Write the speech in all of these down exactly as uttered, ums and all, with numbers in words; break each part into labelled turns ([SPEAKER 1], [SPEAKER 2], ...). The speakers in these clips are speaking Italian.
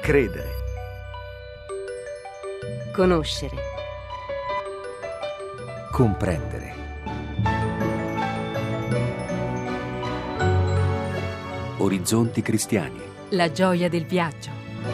[SPEAKER 1] Credere.
[SPEAKER 2] Conoscere.
[SPEAKER 1] Comprendere. Orizzonti cristiani.
[SPEAKER 2] La gioia del viaggio.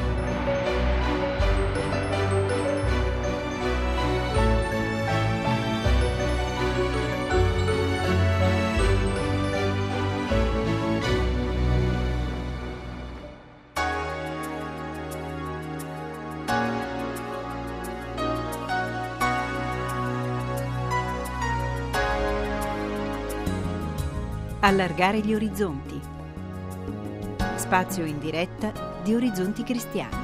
[SPEAKER 2] Allargare gli orizzonti. Spazio in diretta di Orizzonti Cristiani.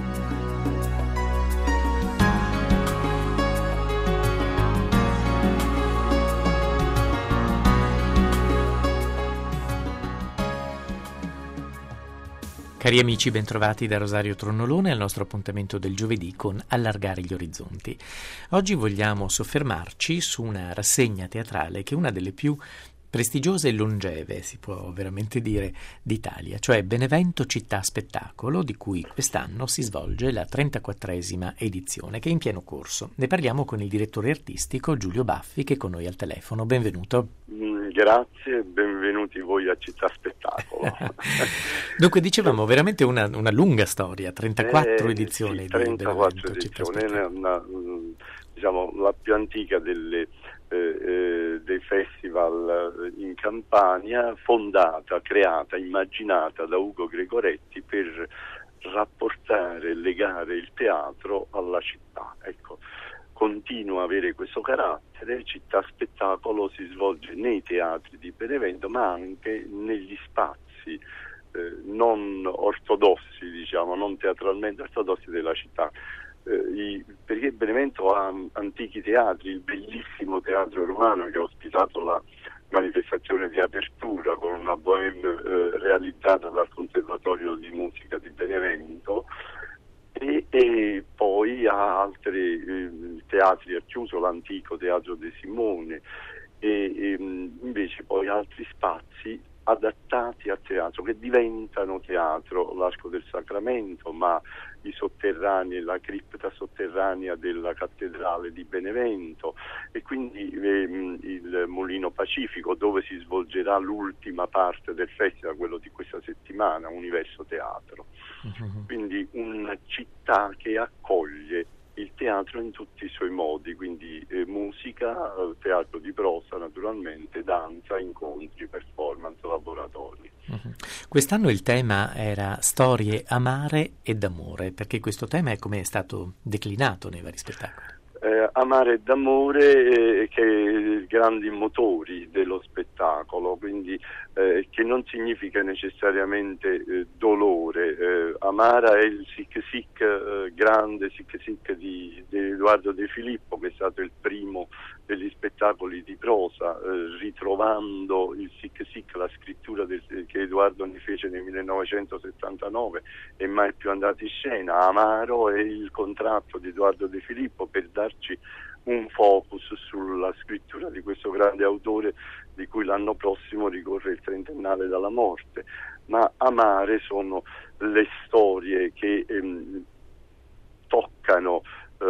[SPEAKER 3] Cari amici, bentrovati da Rosario Tronnolone al nostro appuntamento del giovedì con Allargare gli orizzonti. Oggi vogliamo soffermarci su una rassegna teatrale che è una delle più prestigiose e longeve, si può veramente dire, d'Italia, cioè Benevento Città Spettacolo, di cui quest'anno si svolge la trentaquattresima edizione, che è in pieno corso. Ne parliamo con il direttore artistico Giulio Baffi, che è con noi al telefono. Benvenuto.
[SPEAKER 4] Mm, grazie, benvenuti voi a Città Spettacolo.
[SPEAKER 3] Dunque, dicevamo, veramente una, una lunga storia, trentaquattro
[SPEAKER 4] eh,
[SPEAKER 3] edizioni
[SPEAKER 4] sì,
[SPEAKER 3] di
[SPEAKER 4] trentaquattro
[SPEAKER 3] Benevento Città
[SPEAKER 4] edizioni,
[SPEAKER 3] Spettacolo.
[SPEAKER 4] è una, diciamo, la più antica delle Eh, eh, dei festival in Campania, fondata, creata, immaginata da Ugo Gregoretti per rapportare e legare il teatro alla città. Ecco, continua a avere questo carattere. Città Spettacolo si svolge nei teatri di Benevento, ma anche negli spazi eh, non ortodossi, diciamo, non teatralmente ortodossi della città. I, perché Benevento ha antichi teatri, il bellissimo teatro romano che ha ospitato la manifestazione di apertura con una bohème eh, realizzata dal Conservatorio di Musica di Benevento, e, e poi ha altri eh, teatri, ha chiuso l'antico Teatro De Simone, e, e invece poi altri spazi adattati a teatro, che diventano teatro, l'Arco del Sacramento, ma i sotterranei, la cripta sotterranea della cattedrale di Benevento, e quindi ehm, il Mulino Pacifico, dove si svolgerà l'ultima parte del festival, quello di questa settimana, Universo Teatro. Uh-huh. Quindi una città che accoglie il teatro in tutti i suoi modi, quindi eh, musica, teatro di prosa naturalmente, danza, incontri, performance, laboratori.
[SPEAKER 3] Uh-huh. Quest'anno il tema era storie amare e d'amore, perché questo tema è come è stato declinato nei vari spettacoli.
[SPEAKER 4] Eh, amare e d'amore, eh, che grandi motori dello spettacolo, quindi eh, che non significa necessariamente eh, dolore. Eh, Amara è il sic sic eh, grande sic sic di, di Edoardo De Filippo, che è stato il primo degli spettacoli di prosa, eh, ritrovando il sic sic, la scrittura del, che Edoardo ne fece nel millenovecentosettantanove e mai più andato in scena. Amaro è il contratto di Edoardo De Filippo per darci un focus sulla scrittura di questo grande autore, di cui l'anno prossimo ricorre il trentennale dalla morte. Ma amare sono le storie che ehm, toccano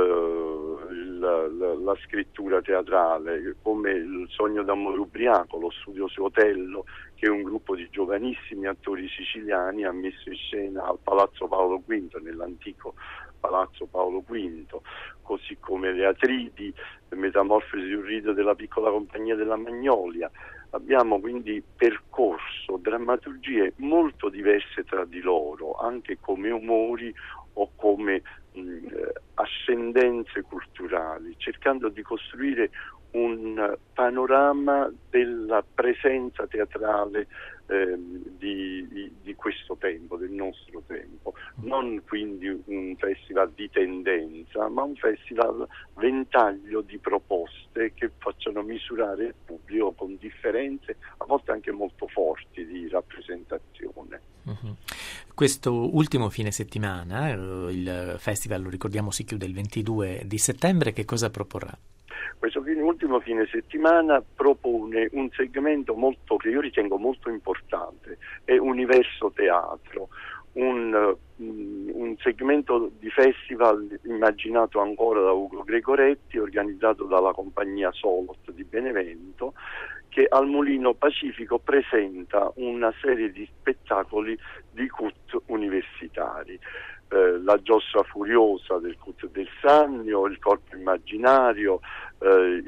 [SPEAKER 4] eh, la, la, la scrittura teatrale, come Il sogno d'amore ubriaco, Lo studioso Otello, che è un gruppo di giovanissimi attori siciliani ha messo in scena al Palazzo Paolo quinto, nell'antico Palazzo Paolo quinto, così come Le Atridi, Metamorfosi di un rito della piccola compagnia della Magnolia. Abbiamo quindi percorso drammaturgie molto diverse tra di loro, anche come umori o come mh, ascendenze culturali, cercando di costruire un panorama della presenza teatrale eh, di, di, di questo tempo, del nostro tempo. Non quindi un festival di tendenza, ma un festival ventaglio di proposte che facciano misurare il pubblico con differenze, a volte anche molto forti, di rappresentazione.
[SPEAKER 3] Uh-huh. Questo ultimo fine settimana, eh, il festival, lo ricordiamo, si chiude il ventidue di settembre. Che cosa proporrà?
[SPEAKER 4] Questo fine, ultimo fine settimana propone un segmento molto, che io ritengo molto importante, è Universo Teatro, un, un segmento di festival immaginato ancora da Ugo Gregoretti, organizzato dalla compagnia Solot di Benevento, che al Mulino Pacifico presenta una serie di spettacoli di C U T universitari. Eh, la Giostra Furiosa del C U T del Sannio, il Corpo Immaginario, eh,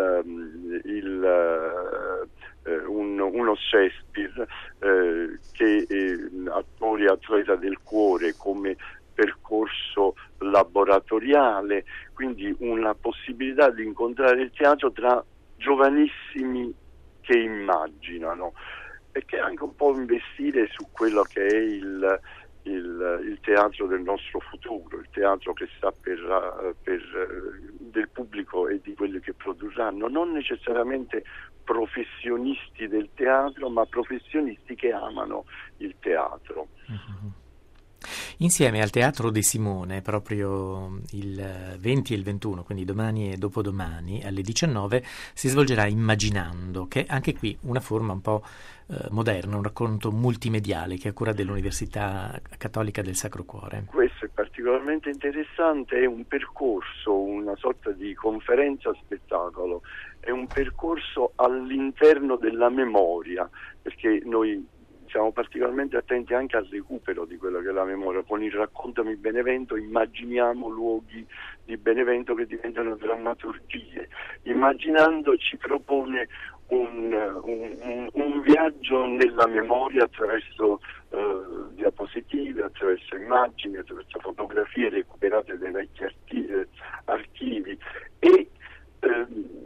[SPEAKER 4] il, il, eh, un, uno Shakespeare eh, che eh, attori atleta del cuore come percorso laboratoriale, quindi una possibilità di incontrare il teatro tra giovanissimi che immaginano, e che anche un po' investire su quello che è il Il, il teatro del nostro futuro, il teatro che sta per, per del pubblico e di quelli che produrranno, non necessariamente professionisti del teatro, ma professionisti che amano il teatro.
[SPEAKER 3] Mm-hmm. Insieme al Teatro De Simone, proprio il venti e il ventuno, quindi domani e dopodomani alle diciannove, si svolgerà Immaginando, che è anche qui una forma un po' eh, moderna, un racconto multimediale che è a cura dell'Università Cattolica del Sacro Cuore.
[SPEAKER 4] Questo è particolarmente interessante, è un percorso, una sorta di conferenza spettacolo, è un percorso all'interno della memoria, perché noi siamo particolarmente attenti anche al recupero di quello che è la memoria. Con il Raccontami Benevento immaginiamo luoghi di Benevento che diventano drammaturgie. Immaginando ci propone un, un, un viaggio nella memoria attraverso eh, diapositive, attraverso immagini, attraverso fotografie recuperate dai vecchi archivi, archivi e eh,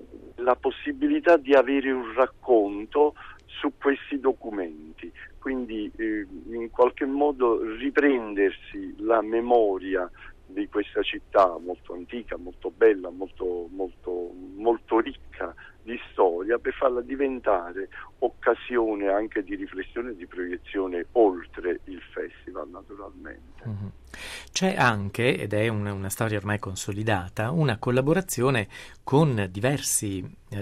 [SPEAKER 4] la possibilità di avere un racconto su questi documenti, quindi eh, in qualche modo riprendersi la memoria di questa città molto antica, molto bella, molto, molto, molto ricca di storia, per farla diventare occasione anche di riflessione e di proiezione oltre il festival, naturalmente.
[SPEAKER 3] Mm-hmm. C'è anche, ed è una, una storia ormai consolidata, una collaborazione con diversi,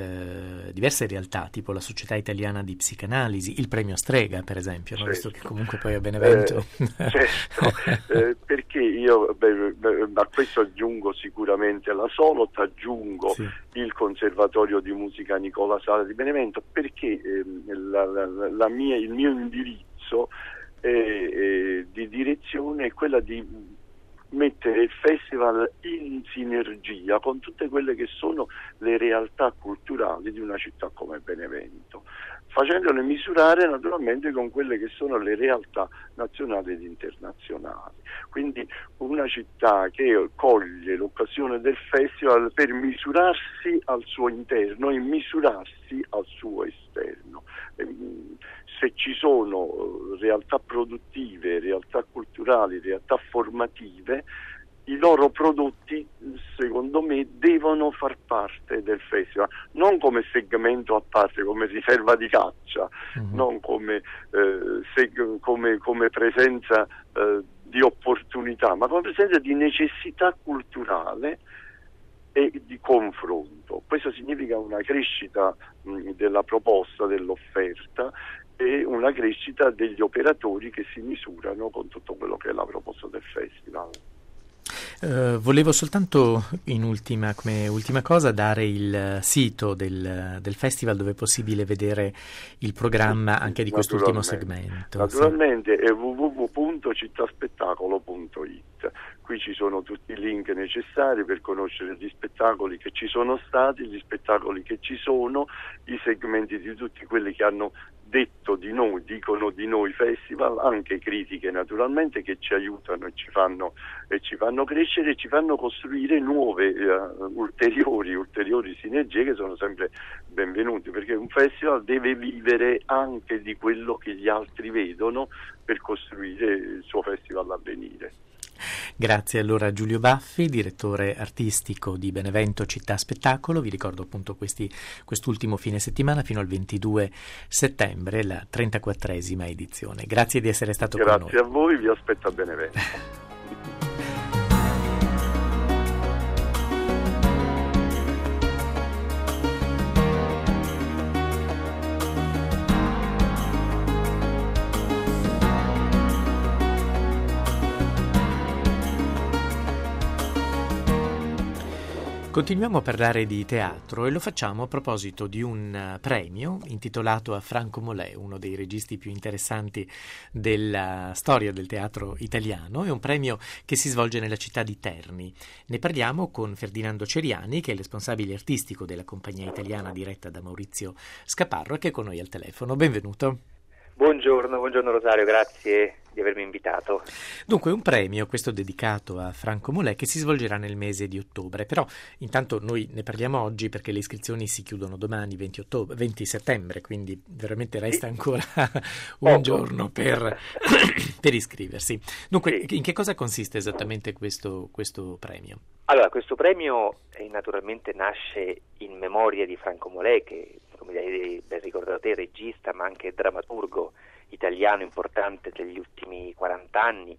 [SPEAKER 3] eh, diverse realtà, tipo la Società Italiana di Psicanalisi, il Premio Strega, per esempio, certo. Visto che comunque poi a Benevento...
[SPEAKER 4] Eh, certo, eh, perché io beh, beh, a questo aggiungo sicuramente la Solot, aggiungo sì. il Conservatorio di Musica Nicola Sala di Benevento, perché eh, la, la, la mia, il mio indirizzo eh, eh, di direzione è quella di mettere il festival in sinergia con tutte quelle che sono le realtà culturali di una città come Benevento, facendole misurare naturalmente con quelle che sono le realtà nazionali ed internazionali. Quindi una città che coglie l'occasione del festival per misurarsi al suo interno e misurarsi al suo esterno. Se ci sono realtà produttive, realtà culturali, realtà formative, i loro prodotti, secondo me, devono far parte del festival, non come segmento a parte, come riserva di caccia, mm-hmm. non come, eh, seg- come, come presenza eh, di opportunità, ma come presenza di necessità culturale e di confronto. Questo significa una crescita mh, della proposta, dell'offerta, e una crescita degli operatori che si misurano con tutto quello che è la proposta del festival.
[SPEAKER 3] Uh, volevo soltanto in ultima, come ultima cosa, dare il sito del, del festival dove è possibile vedere il programma anche di quest'ultimo segmento.
[SPEAKER 4] Naturalmente sì. È w w w punto cittaspettacolo punto i t. Qui ci sono tutti i link necessari per conoscere gli spettacoli che ci sono stati, gli spettacoli che ci sono, i segmenti di tutti quelli che hanno detto di noi, dicono di noi festival, anche critiche naturalmente che ci aiutano e ci fanno, e ci fanno crescere e ci fanno costruire nuove, uh, ulteriori, ulteriori sinergie che sono sempre benvenuti, perché un festival deve vivere anche di quello che gli altri vedono per costruire il suo festival a venire.
[SPEAKER 3] Grazie allora a Giulio Baffi, direttore artistico di Benevento Città Spettacolo. Vi ricordo appunto questi, quest'ultimo fine settimana fino al ventidue settembre, la trentaquattresima edizione. Grazie di essere stato
[SPEAKER 4] Grazie
[SPEAKER 3] con noi.
[SPEAKER 4] Grazie a voi, vi aspetto a Benevento.
[SPEAKER 3] Continuiamo a parlare di teatro e lo facciamo a proposito di un premio intitolato a Franco Molé, uno dei registi più interessanti della storia del teatro italiano. È un premio che si svolge nella città di Terni. Ne parliamo con Ferdinando Ceriani, che è il responsabile artistico della compagnia italiana diretta da Maurizio Scaparro e che è con noi al telefono. Benvenuto.
[SPEAKER 5] Buongiorno, buongiorno Rosario, grazie di avermi invitato.
[SPEAKER 3] Dunque, un premio, questo dedicato a Franco Molé, che si svolgerà nel mese di ottobre, però intanto noi ne parliamo oggi perché le iscrizioni si chiudono domani, venti, ottobre, venti settembre, quindi veramente resta ancora un giorno per, per iscriversi. Dunque, sì. In che cosa consiste esattamente questo, questo premio?
[SPEAKER 5] Allora, questo premio eh, naturalmente nasce in memoria di Franco Molé, che, come hai ben ricordato te, regista ma anche drammaturgo italiano importante degli ultimi quaranta anni,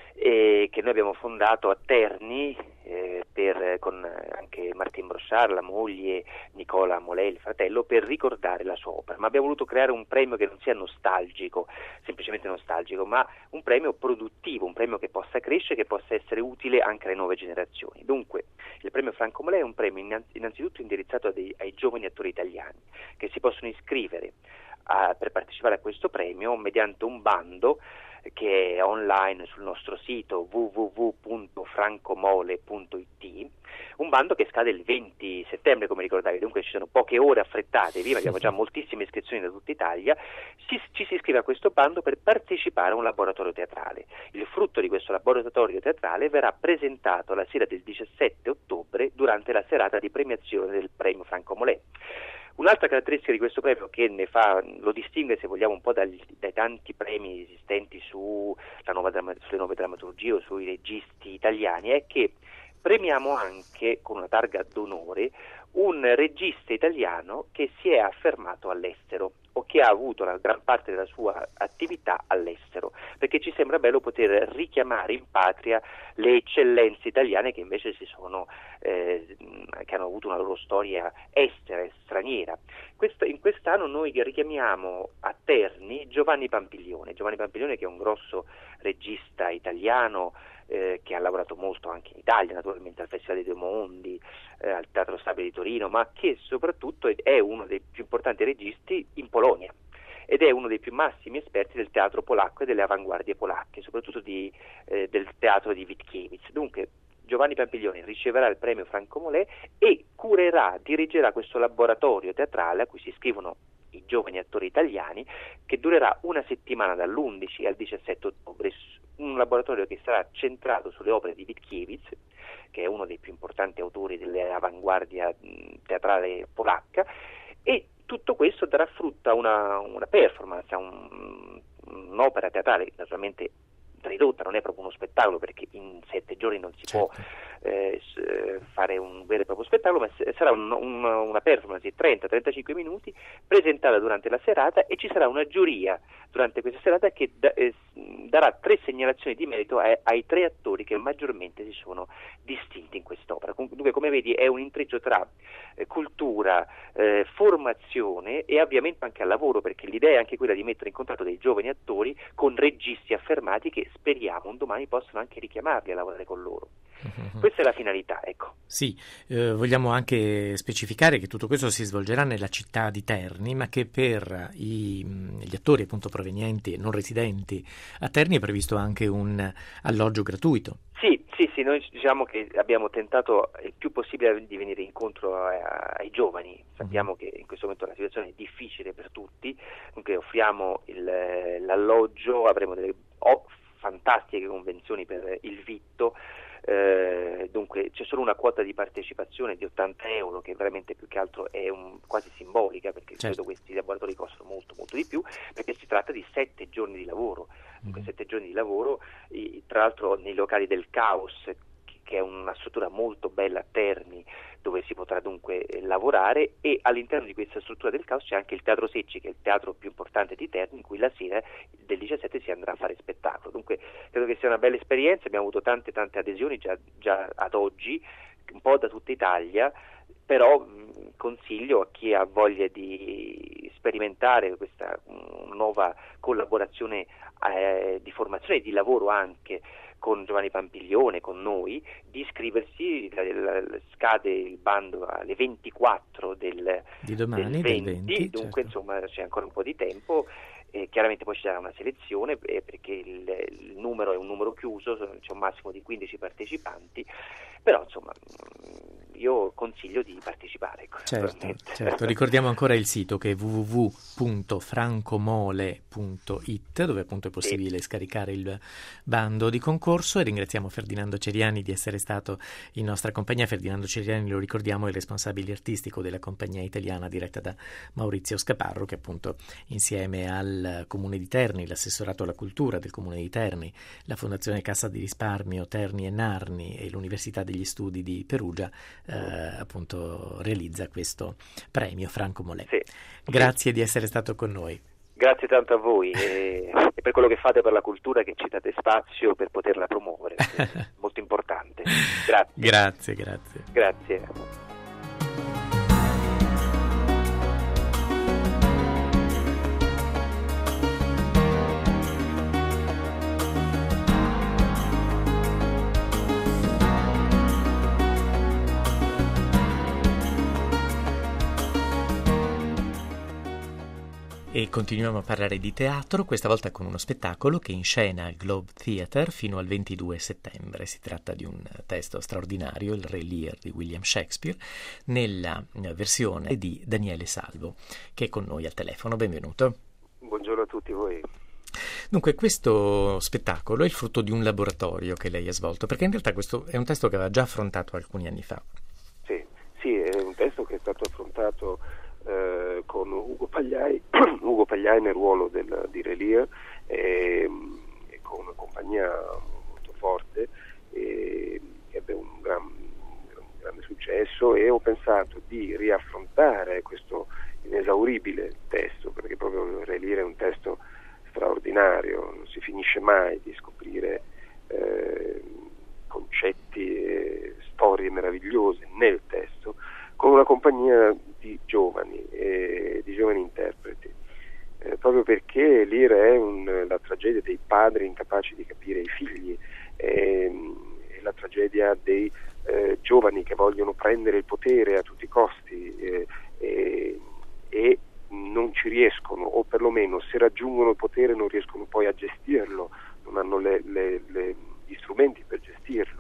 [SPEAKER 5] e che noi abbiamo fondato a Terni eh, per, con anche Martin Brochard, la moglie, Nicola Molé, il fratello, per ricordare la sua opera. Ma abbiamo voluto creare un premio che non sia nostalgico, semplicemente nostalgico, ma un premio produttivo, un premio che possa crescere, che possa essere utile anche alle nuove generazioni. Dunque, il premio Franco Molé è un premio innanzitutto indirizzato dei, ai giovani attori italiani che si possono iscrivere a, per partecipare a questo premio mediante un bando che è online sul nostro sito w w w punto francomole punto i t, un bando che scade il venti settembre, come ricordavi, dunque ci sono poche ore, affrettatevi, ma abbiamo già moltissime iscrizioni da tutta Italia. Si, ci si iscrive a questo bando per partecipare a un laboratorio teatrale. Il frutto di questo laboratorio teatrale verrà presentato la sera del diciassette ottobre durante la serata di premiazione del premio Franco Molé. Un'altra caratteristica di questo premio che ne fa, lo distingue, se vogliamo, un po' dai, dai tanti premi esistenti su la nuova, sulle nuove drammaturgie o sui registi italiani, è che premiamo anche con una targa d'onore un regista italiano che si è affermato all'estero o che ha avuto la gran parte della sua attività all'estero, perché ci sembra bello poter richiamare in patria le eccellenze italiane che invece si sono eh, che hanno avuto una loro storia estera, straniera. Questo, in quest'anno noi richiamiamo a Terni Giovanni Pampiglione, Giovanni Pampiglione che è un grosso regista italiano eh, che ha lavorato molto anche in Italia, naturalmente al Festival dei Due Mondi, eh, al Teatro Stabile di Torino, ma che soprattutto è uno dei più importanti registi in Polonia ed è uno dei più massimi esperti del teatro polacco e delle avanguardie polacche, soprattutto di, eh, del teatro di Witkiewicz. Dunque Giovanni Pampiglione riceverà il premio Franco Molé e curerà, dirigerà questo laboratorio teatrale a cui si iscrivono i giovani attori italiani, che durerà una settimana dall'undici al diciassette ottobre, un laboratorio che sarà centrato sulle opere di Witkiewicz, che è uno dei più importanti autori dell'avanguardia teatrale polacca, e tutto questo darà frutto a una, una performance, a un, un'opera teatrale naturalmente ridotta, non è proprio uno spettacolo perché in sette giorni non si certo. può eh, fare un vero e proprio spettacolo, ma sarà un, un, una performance di trenta trentacinque minuti presentata durante la serata, e ci sarà una giuria durante questa serata che da, eh, darà tre segnalazioni di merito ai, ai tre attori che maggiormente si sono distinti in quest'opera. Dunque, come vedi, è un intreccio tra eh, cultura, eh, formazione e avviamento anche al lavoro, perché l'idea è anche quella di mettere in contatto dei giovani attori con registi affermati che speriamo un domani possano anche richiamarli a lavorare con loro. Uh-huh. Questa è la finalità, ecco.
[SPEAKER 3] Sì, eh, vogliamo anche specificare che tutto questo si svolgerà nella città di Terni, ma che per i, gli attori appunto provenienti e non residenti a Terni è previsto anche un alloggio gratuito.
[SPEAKER 5] Sì, sì, sì, noi diciamo che abbiamo tentato il più possibile di venire incontro a, a, ai giovani. Sappiamo uh-huh. che in questo momento la situazione è difficile per tutti, dunque offriamo il, l'alloggio, avremo delle oh, fantastiche convenzioni per il vitto. Eh, dunque c'è solo una quota di partecipazione di ottanta euro, che veramente più che altro è un, quasi simbolica, perché certo. credo questi laboratori costano molto molto di più, perché si tratta di sette giorni di lavoro. Dunque mm-hmm. sette giorni di lavoro, e, tra l'altro nei locali del Caos, che è una struttura molto bella a Terni, dove si potrà dunque eh, lavorare, e all'interno di questa struttura del Caos c'è anche il Teatro Secci, che è il teatro più importante di Terni, in cui la sera del diciassette si andrà a fare spettacolo. Dunque credo che sia una bella esperienza, abbiamo avuto tante tante adesioni già, già ad oggi, un po' da tutta Italia, però mh, consiglio a chi ha voglia di sperimentare questa mh, nuova collaborazione eh, di formazione e di lavoro anche con Giovanni Pampiglione, con noi, di iscriversi. Scade il bando alle ventiquattro del,
[SPEAKER 3] di domani,
[SPEAKER 5] del venti,
[SPEAKER 3] del venti,
[SPEAKER 5] dunque
[SPEAKER 3] certo.
[SPEAKER 5] insomma c'è ancora un po' di tempo. Eh, chiaramente poi ci sarà una selezione eh, perché il, il numero è un numero chiuso, c'è un massimo di quindici partecipanti, però insomma io consiglio di partecipare. Ecco,
[SPEAKER 3] certo, certo. Ricordiamo ancora il sito che è w w w punto francomole punto i t, dove appunto è possibile sì. scaricare il bando di concorso, e ringraziamo Ferdinando Ceriani di essere stato in nostra compagnia. Ferdinando Ceriani, lo ricordiamo, è il responsabile artistico della compagnia italiana diretta da Maurizio Scaparro, che appunto insieme al Comune di Terni, l'assessorato alla cultura del Comune di Terni, la Fondazione Cassa di Risparmio Terni e Narni e l'Università degli Studi di Perugia eh, appunto realizza questo premio Franco Molè.
[SPEAKER 5] Sì.
[SPEAKER 3] Grazie di essere stato con noi.
[SPEAKER 5] Grazie tanto a voi e, e per quello che fate per la cultura, che ci date spazio per poterla promuovere, molto importante. Grazie.
[SPEAKER 3] Grazie, grazie.
[SPEAKER 5] Grazie.
[SPEAKER 3] E continuiamo a parlare di teatro, questa volta con uno spettacolo che inscena al Globe Theatre fino al ventidue settembre. Si tratta di un testo straordinario, il Re Lear di William Shakespeare, nella versione di Daniele Salvo, che è con noi al telefono. Benvenuto.
[SPEAKER 6] Buongiorno a tutti voi.
[SPEAKER 3] Dunque, questo spettacolo è il frutto di un laboratorio che lei ha svolto, perché in realtà questo è un testo che aveva già affrontato alcuni anni fa.
[SPEAKER 6] Sì, sì, è un testo che è stato affrontato Eh, con Ugo Pagliai, Ugo Pagliai nel ruolo del, di Re Lear, e, e con una compagnia molto forte e, che ebbe un, gran, un grande successo, e ho pensato di riaffrontare questo inesauribile testo, perché proprio Re Lear è un testo straordinario, non si finisce mai di scoprire eh, concetti e storie meravigliose nel testo, con una compagnia di giovani, eh, di giovani interpreti, eh, proprio perché Lear è un, la tragedia dei padri incapaci di capire i figli, eh, è la tragedia dei eh, giovani che vogliono prendere il potere a tutti i costi eh, eh, e non ci riescono, o perlomeno se raggiungono il potere non riescono poi a gestirlo, non hanno le, le, le, gli strumenti per gestirlo.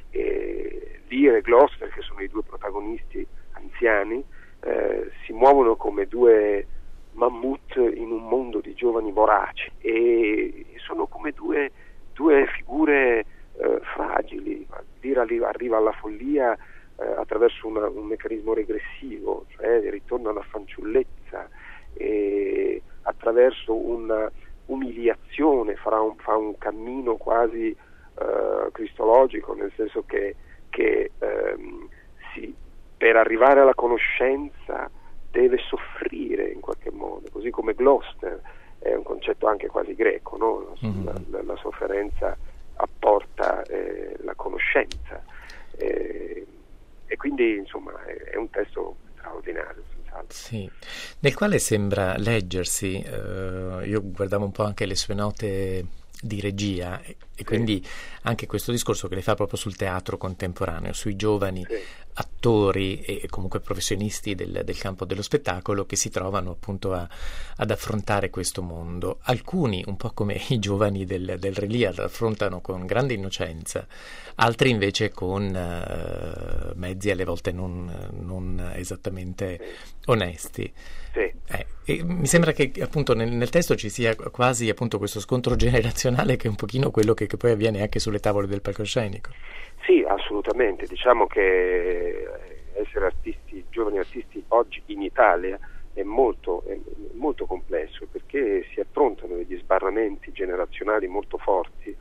[SPEAKER 6] E Lear e Gloucester, che sono i due protagonisti anziani, eh, si muovono come due mammut in un mondo di giovani voraci, e sono come due, due figure eh, fragili. Lear arriva alla follia eh, attraverso una, un meccanismo regressivo, cioè ritorna alla fanciullezza, e attraverso una umiliazione farà un, fa un cammino quasi eh, cristologico, nel senso che, che ehm, si per arrivare alla conoscenza deve soffrire in qualche modo, così come Gloucester è un concetto anche quasi greco, no? Mm-hmm. la, la, la sofferenza apporta eh, la conoscenza, eh, e quindi insomma è, è un testo straordinario.
[SPEAKER 3] Sì, nel quale sembra leggersi, eh, io guardavo un po' anche le sue note di regia e, e quindi anche questo discorso che le fa proprio sul teatro contemporaneo, sui giovani sì. attori e comunque professionisti del, del campo dello spettacolo che si trovano appunto a, ad affrontare questo mondo. Alcuni, un po' come i giovani del, del Re Lear, affrontano con grande innocenza, altri invece con uh, mezzi alle volte non, non esattamente sì. onesti.
[SPEAKER 6] Sì.
[SPEAKER 3] Eh, e mi sembra che appunto nel, nel testo ci sia quasi appunto questo scontro generazionale, che è un pochino quello che, che poi avviene anche sulle tavole del palcoscenico.
[SPEAKER 6] Sì, assolutamente. Diciamo che essere artisti, giovani artisti oggi in Italia è molto, è molto complesso, perché si affrontano degli sbarramenti generazionali molto forti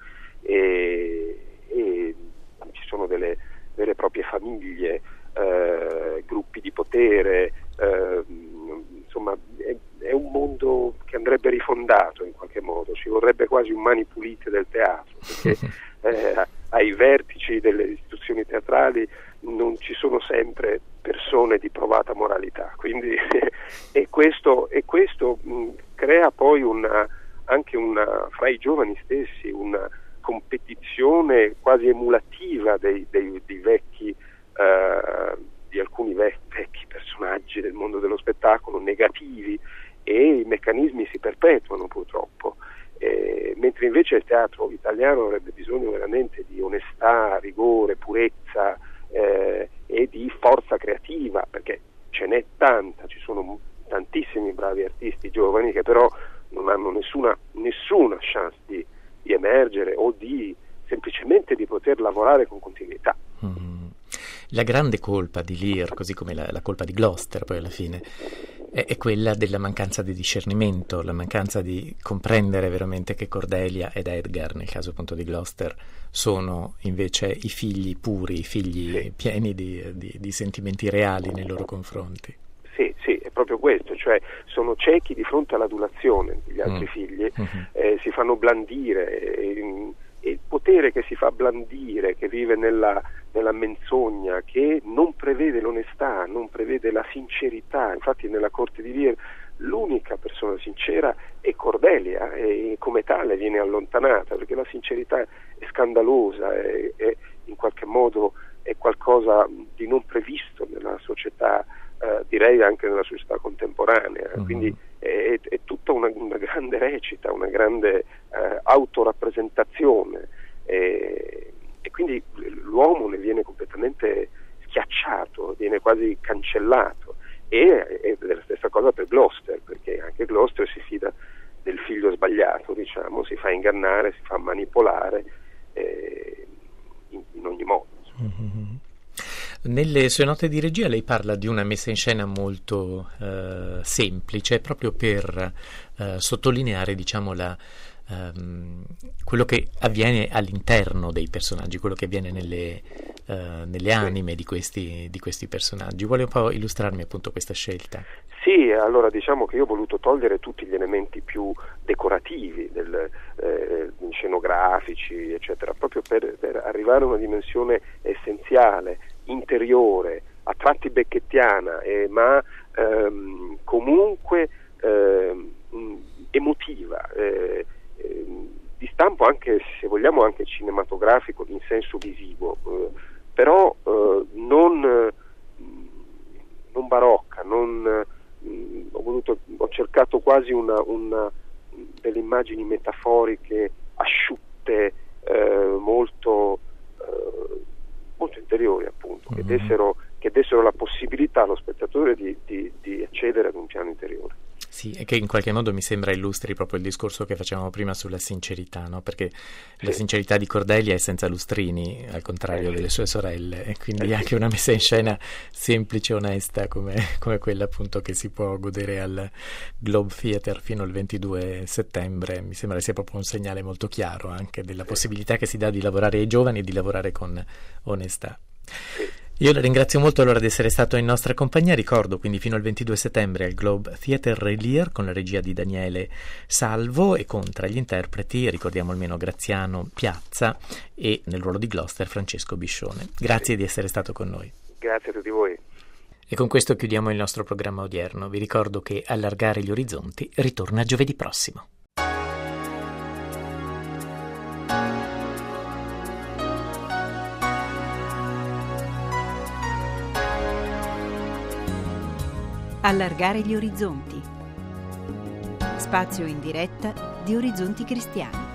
[SPEAKER 6] e, e ci sono delle vere e proprie famiglie, eh, gruppi di potere, eh, insomma è, è un mondo che andrebbe rifondato in qualche modo, ci vorrebbe quasi un Mani Pulite del teatro, perché eh, ai vertici delle istituzioni teatrali non ci sono sempre persone di provata moralità, quindi e questo, e questo mh, crea poi una, anche una, fra i giovani stessi una competizione ripetizione quasi emulativa dei, dei, dei vecchi eh, di alcuni ve- vecchi personaggi del mondo dello spettacolo negativi, e i meccanismi si perpetuano purtroppo, eh, mentre invece il teatro italiano avrebbe bisogno veramente di onestà, rigore, purezza eh, e di forza creativa, perché ce n'è tanta, ci sono tantissimi bravi artisti giovani che però non hanno nessuna, nessuna chance di, di emergere o di semplicemente di poter lavorare con continuità.
[SPEAKER 3] Mm. La grande colpa di Lear, così come la, la colpa di Gloucester poi alla fine, è, è quella della mancanza di discernimento, la mancanza di comprendere veramente che Cordelia ed Edgar, nel caso appunto di Gloucester, sono invece i figli puri, i figli sì. pieni di, di, di sentimenti reali nei loro confronti.
[SPEAKER 6] Sì, sì, è proprio questo, cioè sono ciechi di fronte all'adulazione degli altri mm. figli, mm-hmm. eh, si fanno blandire, e, e il potere che si fa blandire, che vive nella, nella menzogna, che non prevede l'onestà, non prevede la sincerità. Infatti nella corte di Lear l'unica persona sincera è Cordelia, e come tale viene allontanata, perché la sincerità è scandalosa, è, è in qualche modo è qualcosa di non previsto nella società, Uh, direi anche nella società contemporanea, mm-hmm. quindi è, è tutta una, una grande recita, una grande uh, autorappresentazione, e, e quindi l'uomo ne viene completamente schiacciato, viene quasi cancellato, e è la stessa cosa per Gloucester, perché anche Gloucester si fida del figlio sbagliato, diciamo, si fa ingannare, si fa manipolare eh, in, in ogni modo.
[SPEAKER 3] Mm-hmm. Nelle sue note di regia lei parla di una messa in scena molto eh, semplice, proprio per eh, sottolineare, diciamo, la, ehm, quello che avviene all'interno dei personaggi, quello che avviene nelle, eh, nelle anime di questi, di questi personaggi. Vuole un po' illustrarmi appunto questa scelta?
[SPEAKER 6] Sì, allora diciamo che io ho voluto togliere tutti gli elementi più decorativi, del, eh, scenografici, eccetera, proprio per, per arrivare a una dimensione essenziale, interiore, a tratti becchettiana, eh, ma ehm, comunque ehm, emotiva, eh, eh, di stampo anche, se vogliamo, anche cinematografico in senso visivo, eh, però eh, non, non barocca, non, eh, ho, voluto, ho cercato quasi una, una delle immagini metaforiche asciutte, eh, molto eh, molto interiori, appunto, mm-hmm. che dessero, che dessero la possibilità allo spettatore di, di, di accedere ad un piano interiore.
[SPEAKER 3] Sì, e che in qualche modo mi sembra illustri proprio il discorso che facevamo prima sulla sincerità, no? Perché sì. la sincerità di Cordelia è senza lustrini, al contrario eh, delle sue sorelle, e quindi eh, anche sì. una messa in scena semplice e onesta come, come quella appunto che si può godere al Globe Theatre fino al ventidue settembre, mi sembra sia proprio un segnale molto chiaro anche della sì. possibilità che si dà di lavorare ai giovani e di lavorare con onestà. Sì. Io la ringrazio molto allora di essere stato in nostra compagnia. Ricordo quindi fino al ventidue settembre al Globe Theatre Lear, con la regia di Daniele Salvo, e con tra gli interpreti, ricordiamo almeno, Graziano Piazza, e nel ruolo di Gloucester Francesco Biscione. Grazie di essere stato con noi.
[SPEAKER 6] Grazie a tutti voi.
[SPEAKER 3] E con questo chiudiamo il nostro programma odierno. Vi ricordo che Allargare gli orizzonti ritorna giovedì prossimo.
[SPEAKER 2] Allargare gli orizzonti. Spazio in diretta di Orizzonti Cristiani.